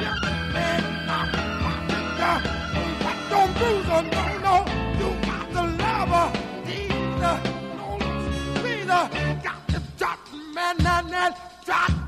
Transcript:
Don't bruiser, no, you got the lover, he's the squeezer, got the shot, man, and that shot.